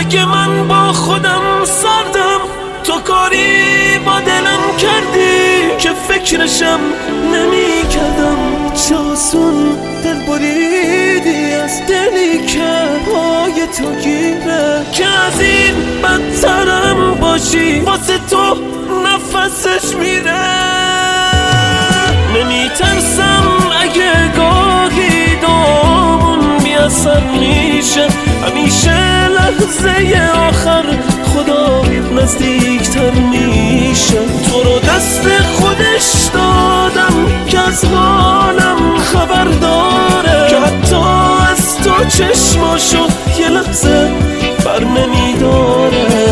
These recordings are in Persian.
اگه من با خودم سردم تو کاری با دلم کردی که فکرشم نمی کردم. چاسون دل بریدی از دلی که پای تو گیره که از این بدترم باشی واسه تو نفسش میره. نمی ترسم اگه گاهی دامون بیاثر میشه، همیشه لحظه آخر خدا نزدیکتر میشه. تو رو دست خودش دادم که از حالم خبر داره، که حتی از تو چشماشو یه لحظه بر نمیداره.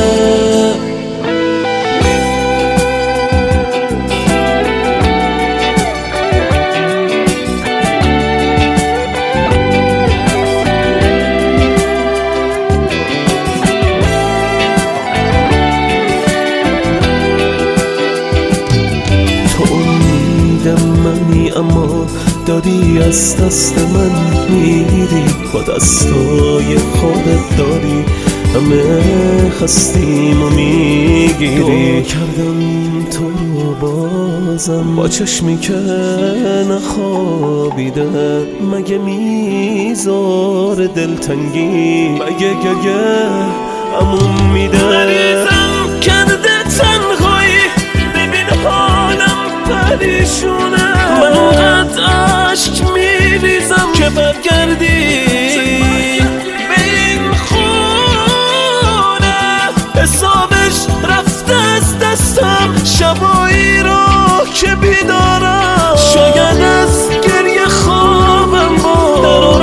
منی اما داری از دست من میری، با دستای خودت داری همه خستیم و میگیری. کردم تو رو بازم با چشمی که نخوابیده، مگه میذار دلتنگی، مگه گریه عموم میده. مریضم کرده تنهایی، ببین حالم پریشونه، من اونقدر عشق میریزم که برگردی به این خونه. حسابش رفته از دستم شبایی رو که بیدارم، شاید از گریه خوابم باز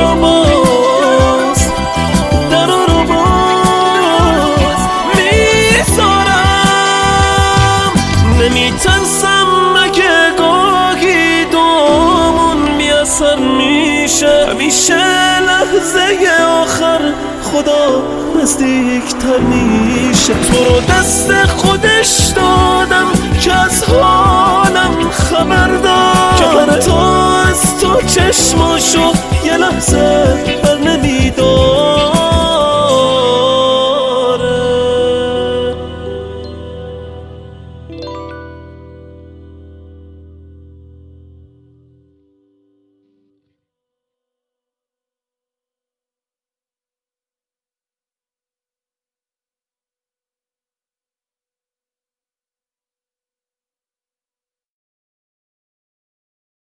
درو رو باز میذارم. نمیترسم اگه گاهی دومون میاثر میشه، همیشه لحظه آخر خدا نزدیکتر میشه. تو رو دست خودش دادم که از حالم خبر داد، که حتی از تو چشماشو یه لحظه